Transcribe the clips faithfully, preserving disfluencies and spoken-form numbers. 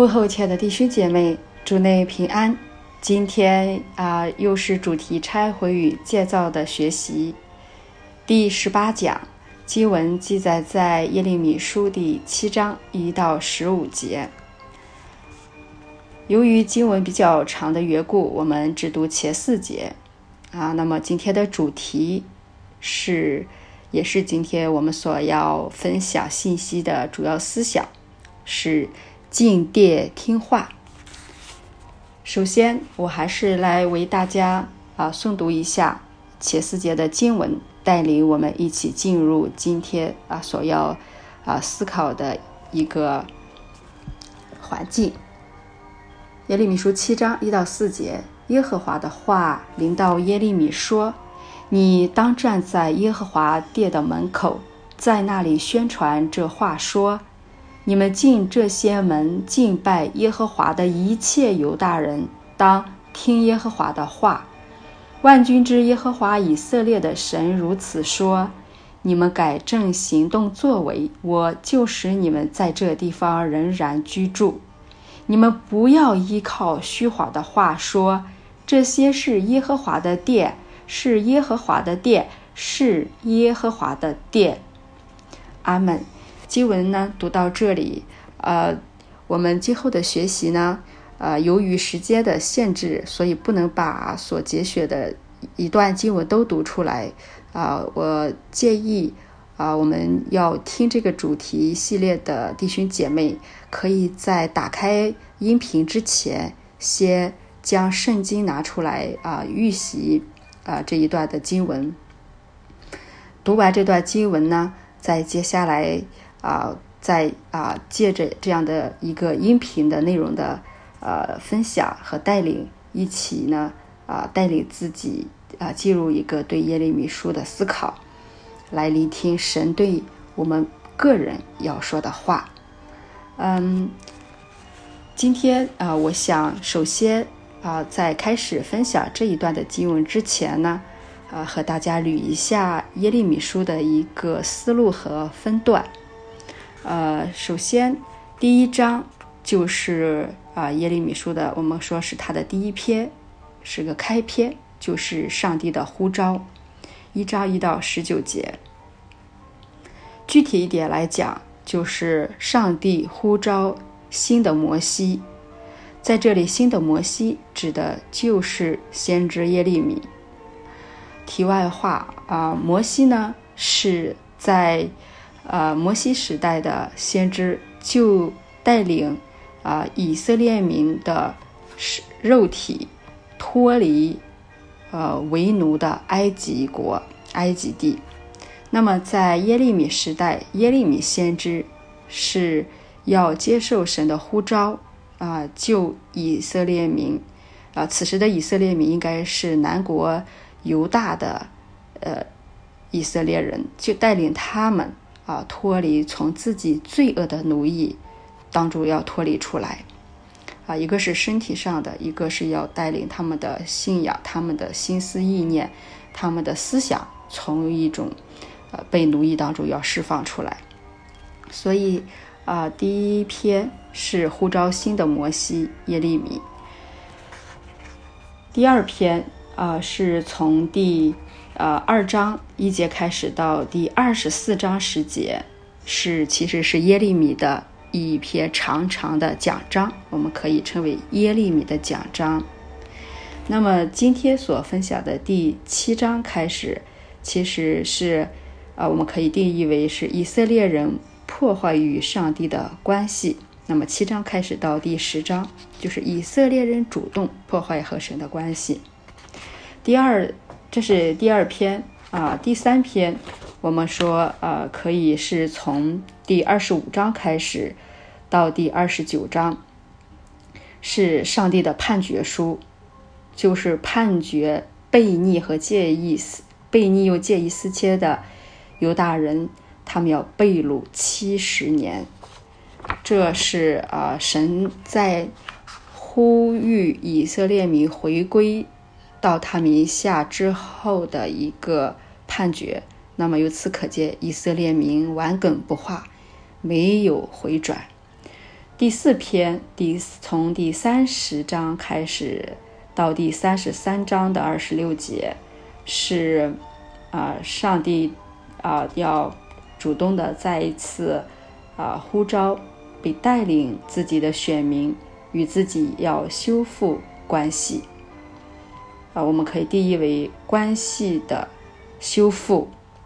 问候亲爱的弟兄姐妹，主内平安。今天啊、呃，又是主题拆毁与建造的学习，第十八讲。经文记载在耶利米书第七章一到十五节。由于经文比较长的缘故，我们只读前四节啊。那么今天的主题是，也是今天我们所要分享信息的主要思想，是进殿听话。首先，我还是来为大家啊诵读一下前四节的经文，带领我们一起进入今天啊所要啊思考的一个环境。耶利米书七章一到四节，耶和华的话临到耶利米说：你当站在耶和华殿的门口，在那里宣传这话说：你们进这些门敬拜耶和华的一切犹大人，当听耶和华的话。万军之耶和华以色列的神如此说：你们改正行动作为，我就使你们在这地方仍然居住。你们不要依靠虚谎的话说，这些是耶和华的殿，是耶和华的殿，是耶和华的殿。阿们。经文呢读到这里，呃，我们今后的学习呢，呃，由于时间的限制，所以不能把所节选的一段经文都读出来。啊、呃，我建议啊、呃，我们要听这个主题系列的弟兄姐妹，可以在打开音频之前，先将圣经拿出来啊、呃，预习啊、呃、这一段的经文。读完这段经文呢，再接下来。啊，在啊，借着这样的一个音频的内容的呃分享和带领，一起呢啊带领自己啊进入一个对耶利米书的思考，来聆听神对我们个人要说的话。嗯，今天啊，我想首先啊，在开始分享这一段的经文之前呢，啊，和大家捋一下耶利米书的一个思路和分段。呃，首先第一章就是啊、呃、耶利米书的，我们说是它的第一篇，是个开篇，就是上帝的呼召，一章一到十九节。具体一点来讲，就是上帝呼召新的摩西，在这里新的摩西指的就是先知耶利米。题外话啊、呃，摩西呢是在呃，摩西时代的先知就带领啊、呃、以色列民的肉体脱离呃为奴的埃及国埃及地。那么在耶利米时代，耶利米先知是要接受神的呼召啊、呃，救以色列民啊、呃。此时的以色列民应该是南国犹大的呃以色列人，就带领他们。啊，脱离从自己罪恶的奴役当中要脱离出来啊，一个是身体上的，一个是要带领他们的信仰，他们的心思意念，他们的思想从一种呃被奴役当中要释放出来。所以啊，第一篇是呼召新的摩西耶利米，第二篇啊是从第呃，二章一节开始到第二十四章十节，是其实是耶利米的一篇长长的讲章，我们可以称为耶利米的讲章。那么今天所分享的第七章开始，其实是呃，我们可以定义为是以色列人破坏与上帝的关系。那么七章开始到第十章，就是以色列人主动破坏和神的关系。第二。这是第二篇啊，第三篇我们说呃，可以是从第二十五章开始到第二十九章，是上帝的判决书，就是判决悖逆和介意悖逆又介意私切的犹大人，他们要被掳七十年。这是啊、呃，神在呼吁以色列民回归到他名下之后的一个判决。那么由此可见，以色列民顽梗不化，没有回转。 第四篇第从第三十章开始到第三十三章的二十六节是啊、呃，上帝啊、呃、要主动的再一次啊、呃、呼召被带领自己的选民与自己要修复关系啊、呃，我们可以定义为关系的修复。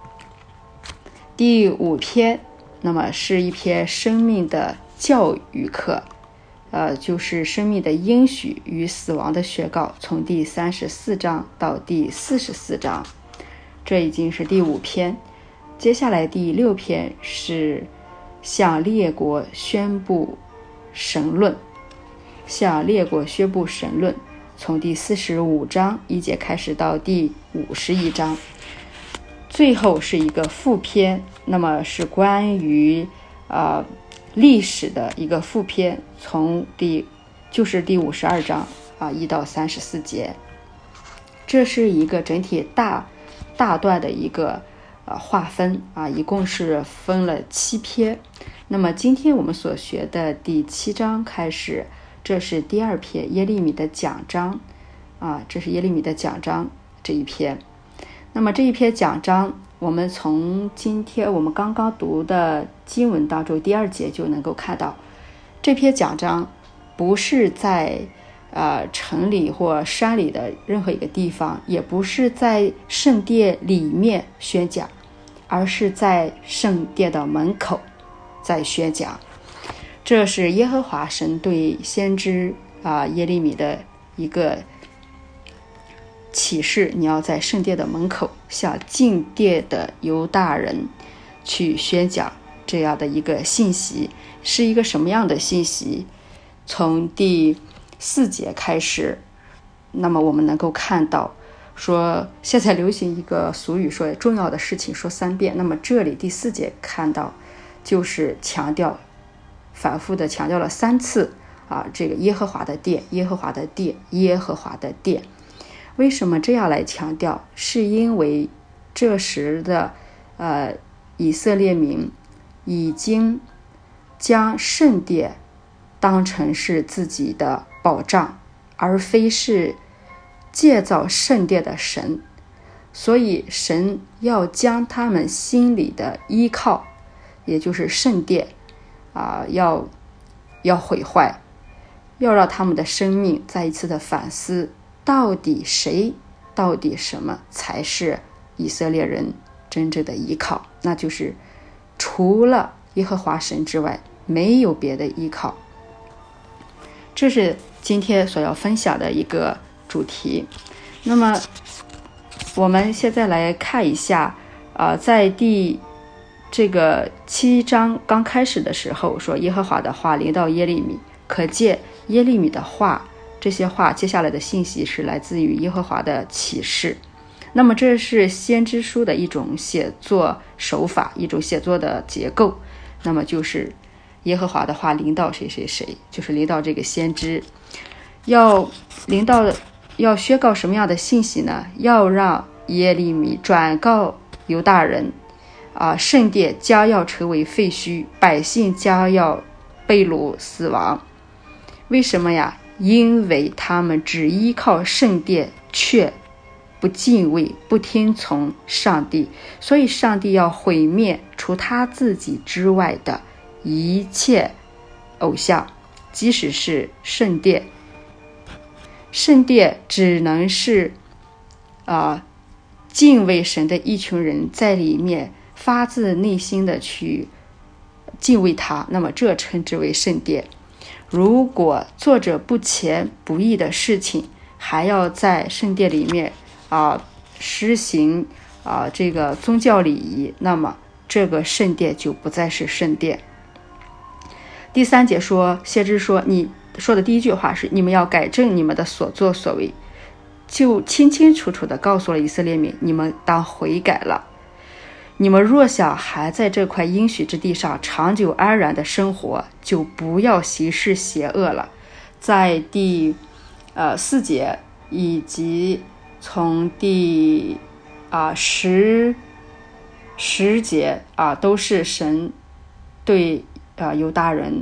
第五篇那么是一篇生命的教育课，呃，就是生命的应许与死亡的宣告，从第三十四章到第四十四章，这已经是第五篇。接下来第六篇是向列国宣布神论，向列国宣布神论，从第四十五章一节开始到第五十一章。最后是一个副篇，那么是关于呃历史的一个副篇，从第就是第五十二章啊一到三十四节。这是一个整体大大段的一个呃划分啊，一共是分了七篇。那么今天我们所学的第七章开始，这是第二篇耶利米的讲章啊，这是耶利米的讲章这一篇。那么这一篇讲章，我们从今天我们刚刚读的经文当中第二节就能够看到，这篇讲章不是在呃城里或山里的任何一个地方，也不是在圣殿里面宣讲，而是在圣殿的门口在宣讲。这是耶和华神对先知啊、呃、耶利米的一个启示，你要在圣殿的门口向进殿的犹大人去宣讲这样的一个信息。是一个什么样的信息？从第四节开始，那么我们能够看到说，现在流行一个俗语说重要的事情说三遍，那么这里第四节看到就是强调反复的强调了三次啊，这个耶和华的殿，耶和华的殿，耶和华的殿。为什么这样来强调？是因为这时的呃以色列民已经将圣殿当成是自己的保障，而非是建造圣殿的神，所以神要将他们心里的依靠，也就是圣殿啊、呃，要要毁坏，要让他们的生命再一次的反思，到底谁，到底什么才是以色列人真正的依靠？那就是除了耶和华神之外，没有别的依靠。这是今天所要分享的一个主题。那么我们现在来看一下，呃，在第这个七章刚开始的时候说耶和华的话临到耶利米，可见耶利米的话，这些话接下来的信息是来自于耶和华的启示。那么这是先知书的一种写作手法，一种写作的结构。那么就是耶和华的话临到谁谁谁，就是临到这个先知，要临到要宣告什么样的信息呢？要让耶利米转告犹大人啊，圣殿将要成为废墟，百姓将要被掳死亡。为什么呀？因为他们只依靠圣殿，却不敬畏，不听从上帝，所以上帝要毁灭除他自己之外的一切偶像，即使是圣殿。圣殿只能是啊、呃、敬畏神的一群人在里面发自内心的去敬畏他，那么这称之为圣殿。如果做着不虔不义的事情，还要在圣殿里面啊、呃、施行啊、呃、这个宗教礼仪，那么这个圣殿就不再是圣殿。第三节说，先知说，你说的第一句话是你们要改正你们的所作所为，就清清楚楚地告诉了以色列民，你们当悔改了。你们若想还在这块应许之地上长久安然的生活，就不要行事邪恶了。在第呃四节以及从第啊、呃、十十节啊、呃，都是神对啊、呃、犹大人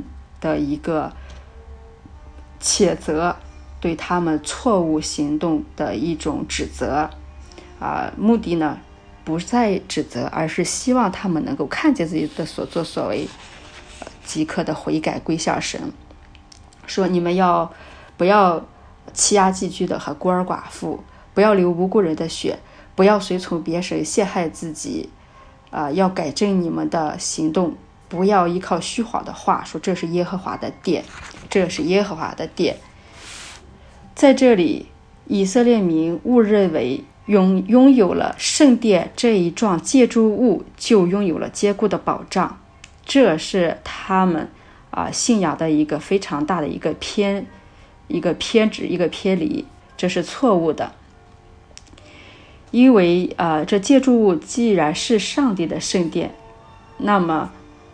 的一个谴责，对他们错误行动的一种指责啊，目的呢不在指责，而是希望他们能够看见自己的所作所为，即刻的悔改归向神。说你们要不要欺压寄居的和孤儿寡妇，不要流无辜人的血，不要随从别神陷害自己，啊、呃，要改正你们的行动，不要依靠虚谎的话，说这是耶和华的殿，这是耶和华的殿。在这里，以色列民误认为拥拥有了圣殿这一幢建筑物就拥有了坚固的保障，这是他们啊、呃、信仰的一个非常大的一个偏一个偏执一个偏离，这是错误的。因为啊、呃、这建筑物既然是上帝的圣殿，那么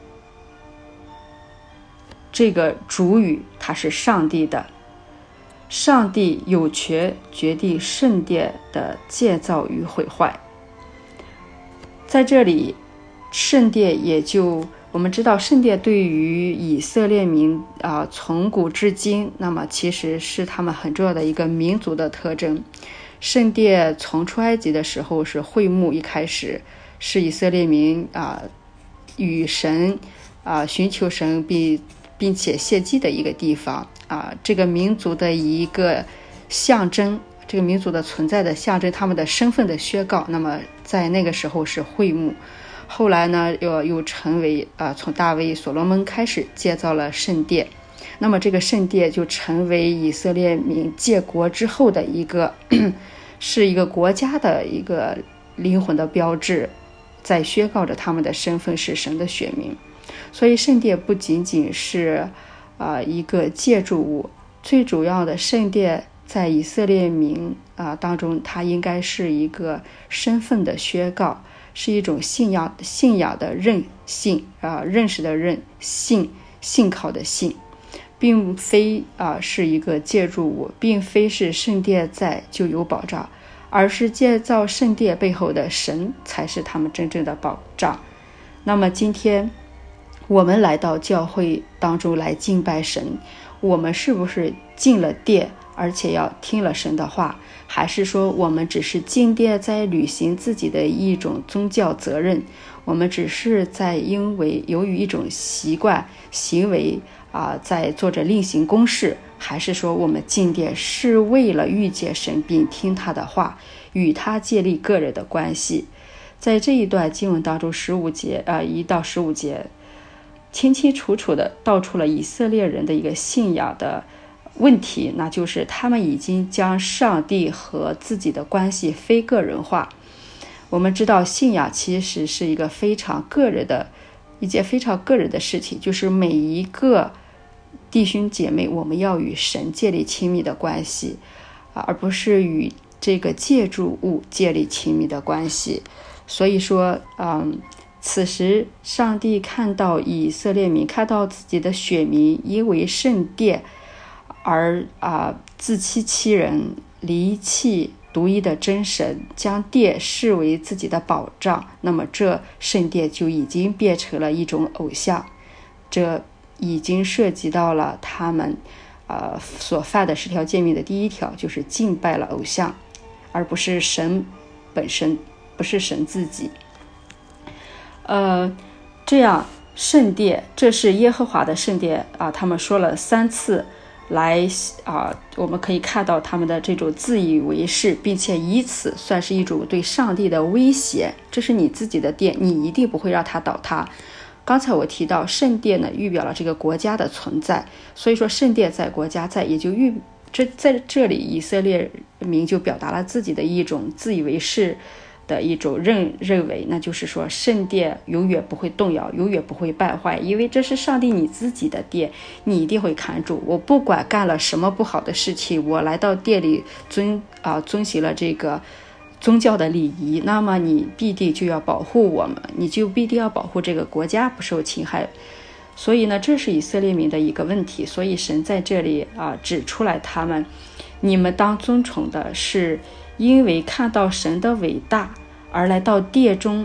这个主语它是上帝的，上帝有权决定圣殿的建造与毁坏。在这里，圣殿也就我们知道，圣殿对于以色列民啊、呃，从古至今，那么其实是他们很重要的一个民族的特征。圣殿从出埃及的时候是会幕，一开始是以色列民啊、呃、与神啊、呃、寻求神并并且献祭的一个地方啊，这个民族的一个象征，这个民族的存在的象征，他们的身份的宣告。那么在那个时候是会幕，后来呢又又成为啊、呃，从大卫所罗门开始建造了圣殿。那么这个圣殿就成为以色列民建国之后的一个是一个国家的一个灵魂的标志，在宣告着他们的身份是神的选民。所以圣殿不仅仅是啊、呃、一个建筑物，最主要的圣殿在以色列民啊、呃、当中，它应该是一个身份的宣告，是一种信仰信仰的认信啊、呃、认识的认信信靠的信，并非啊、呃、是一个建筑物，并非是圣殿在就有保障，而是建造圣殿背后的神才是他们真正的保障。那么今天我们来到教会当中来敬拜神，我们是不是进了殿，而且要听了神的话，还是说我们只是进殿在履行自己的一种宗教责任，我们只是在因为由于一种习惯行为啊、呃，在做着例行公事，还是说我们进殿是为了遇见神并听他的话，与他建立个人的关系。在这一段经文当中，十五节啊、呃、一到十五节清清楚楚地道出了以色列人的一个信仰的问题，那就是他们已经将上帝和自己的关系非个人化。我们知道信仰其实是一个非常个人的一件非常个人的事情，就是每一个弟兄姐妹我们要与神建立亲密的关系，而不是与这个建筑物建立亲密的关系。所以说嗯此时上帝看到以色列民，看到自己的选民因为圣殿而啊、呃、自欺欺人，离弃独一的真神，将殿视为自己的保障，那么这圣殿就已经变成了一种偶像，这已经涉及到了他们呃所犯的十条诫命的第一条，就是敬拜了偶像，而不是神本身，不是神自己。呃，这样圣殿，这是耶和华的圣殿啊，他们说了三次来啊，我们可以看到他们的这种自以为是，并且以此算是一种对上帝的威胁。这是你自己的殿，你一定不会让它倒塌。刚才我提到圣殿呢，预表了这个国家的存在，所以说圣殿在国家在，也就预这在这里以色列民就表达了自己的一种自以为是的一种认认为，那就是说圣殿永远不会动摇，永远不会败坏，因为这是上帝你自己的殿，你一定会看住。我不管干了什么不好的事情，我来到殿里遵啊、呃、遵循了这个宗教的礼仪，那么你必定就要保护我们，你就必定要保护这个国家不受侵害。所以呢，这是以色列民的一个问题。所以神在这里啊、呃、指出来，他们你们当尊崇的是因为看到神的伟大而来到殿中啊、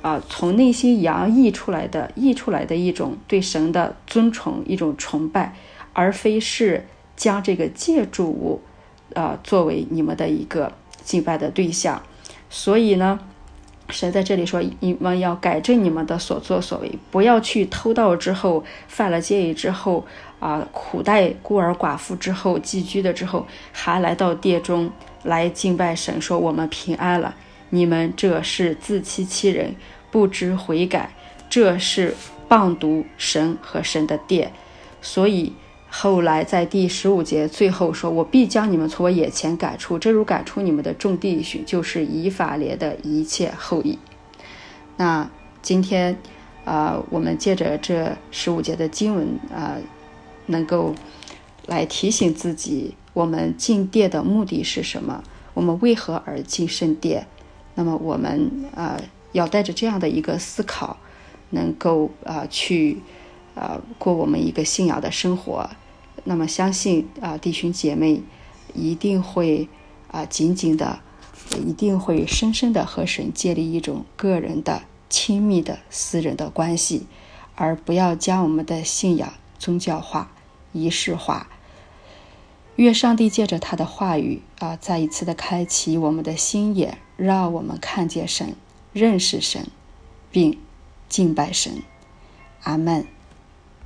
啊，从内心洋溢出来的溢出来的一种对神的尊崇，一种崇拜，而非是将这个借助物啊作为你们的一个敬拜的对象。所以呢，神在这里说，你们要改正你们的所作所为，不要去偷盗之后，犯了奸淫之后啊，苦待孤儿寡妇之后，寄居的之后，还来到殿中来敬拜神，说我们平安了。你们这是自欺欺人，不知悔改，这是谤读神和神的殿。所以后来在第十五节最后说，我必将你们从我眼前赶出，正如赶出你们的众弟兄，就是以法莲的一切后裔。那今天呃，我们借着这十五节的经文呃，能够来提醒自己，我们进殿的目的是什么，我们为何而进圣殿。那么我们呃要带着这样的一个思考，能够呃去呃过我们一个信仰的生活。那么相信啊、呃、弟兄姐妹一定会啊、呃、紧紧的，一定会深深的和神建立一种个人的亲密的私人的关系，而不要将我们的信仰宗教化、仪式化。愿上帝借着他的话语啊、呃，再一次的开启我们的心眼，让我们看见神，认识神，并敬拜神。阿们。